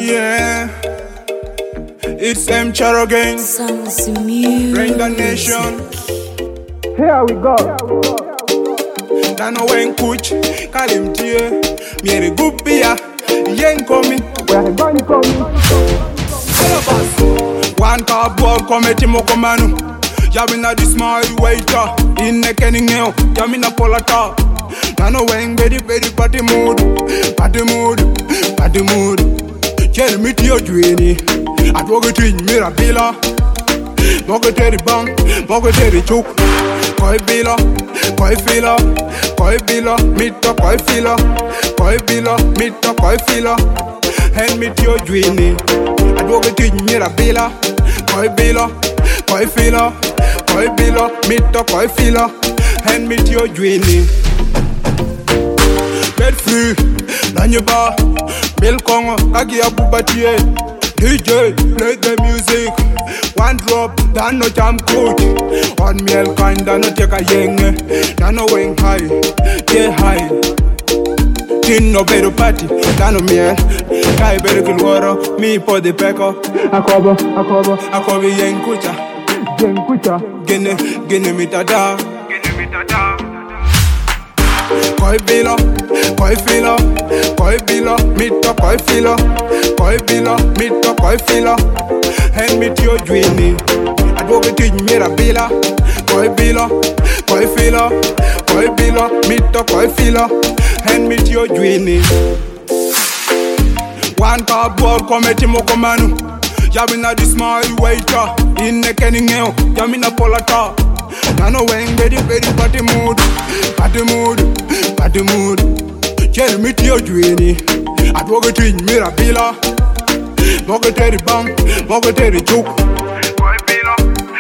Yeah, it's M Charo again. Sounds music. Rain the nation. Here we go. Dano wen kuch, kalim tie. Miere gupia, yen komi. Where going coming? All of us. One cardboard committee mokomanu. Yamina this my waiter. In the kenning nail, Yamina polata. Dano wen bedi party mood. Party mood, party mood. Tell me to your dreamy. I drove it in Mirabilla. Mogateri bang, mogateri chook. Koi bila, koi fila, koi bila, mita koi fila, koi bila, mita koi fila. Hand me to your dreamy. I drove it in Mirabilla. Koi bila, koi fila, koi bila, mita koi fila. Hand me to your dreamy. Bed free, Nanyaba, Bill Kongo, Agia Bubatie. DJ, play the music. One drop, dan no jam coach. One meal kind, dan no take a yeng. Dan no wing high, yeah high. Tin no better party, dan no meal. Kai better kill water, me for the pecker. Akobo yeng kucha. Gene mi tada. Koi bila, koi fila, koi bila, mita koi fila, koi bila, mita koi fila. Hand me to your dreamy. I drove it in Mirabilla. Koi bila, koi fila, koi bila, mita koi fila. Hand me to your dreamy. One cardboard committee mokomanu. Yamina this my waiter. In the kenning nail, Yamina polata. Nano wen bedi party mood. Party mood, party mood. Tell me to your dreamy. I drove it in Mirabilla. Mogateri bang, mogateri chook. Koi bila,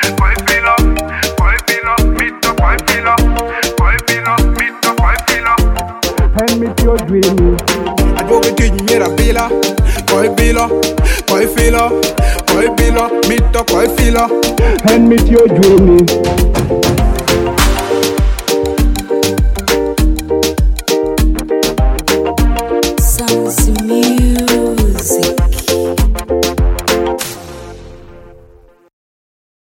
mita koi fila, mita koi fila. Hand me to your dreamy. I drove it in Mirabilla. Koi bila, mita koi fila. Hand me to your dreamy.